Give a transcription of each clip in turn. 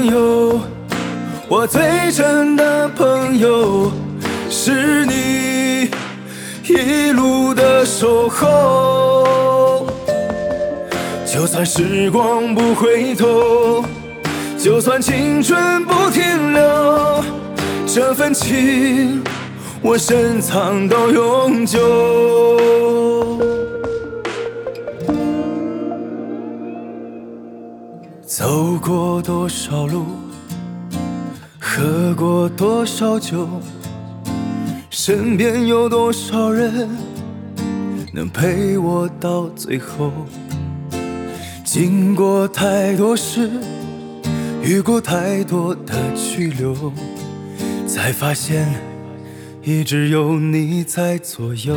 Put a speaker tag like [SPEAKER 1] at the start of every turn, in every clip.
[SPEAKER 1] 朋友，我最真的朋友，是你一路的守候。就算时光不回头，就算青春不停留，这份情我深藏到永久。走过多少路，喝过多少酒，身边有多少人能陪我到最后。经过太多事，遇过太多的去留，才发现一直有你在左右。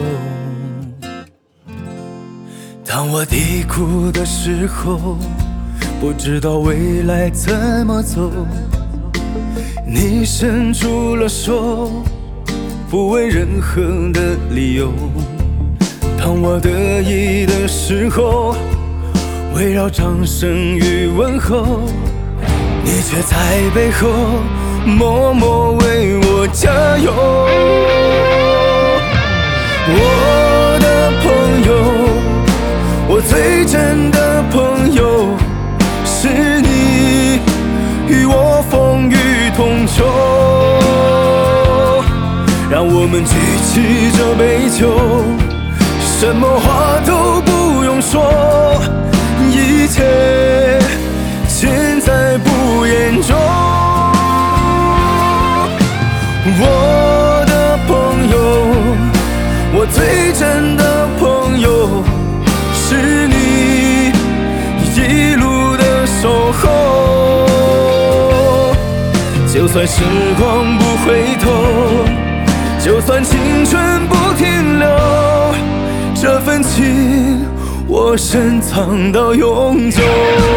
[SPEAKER 1] 当我低谷的时候，不知道未来怎么走，你伸出了手，不问任何的理由。当我得意的时候，围绕掌声与问候，你却在背后默默为我加油。我的朋友，我最真的朋友，是你与我风雨同舟。让我们举起这杯酒，什么话都不用说，一切尽在不言中。我的朋友，我最真的朋友，是你一路的守候。就算时光不回头，就算青春不停留，这份情我深藏到永久。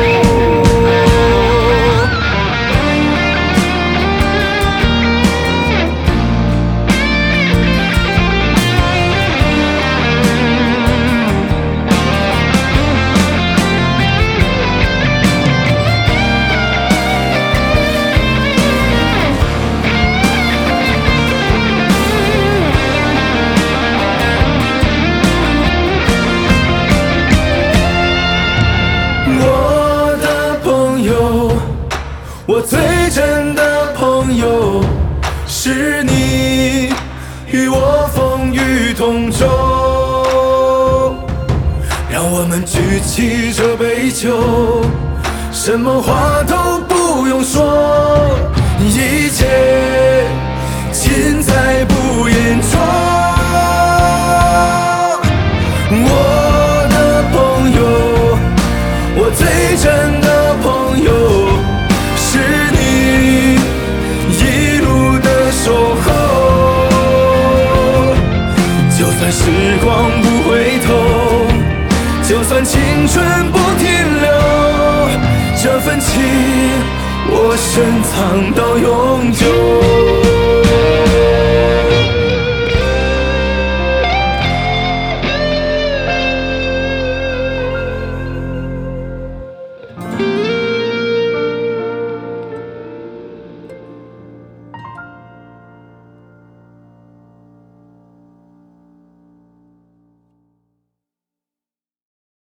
[SPEAKER 1] 我最真的朋友，是你与我风雨同舟。让我们举起这杯酒，什么话都不用说，一切尽在不言中。我的朋友，我最真的朋友，是你一路的守候。就算时光不回头，就算青春不停留，这份情我深藏到永久。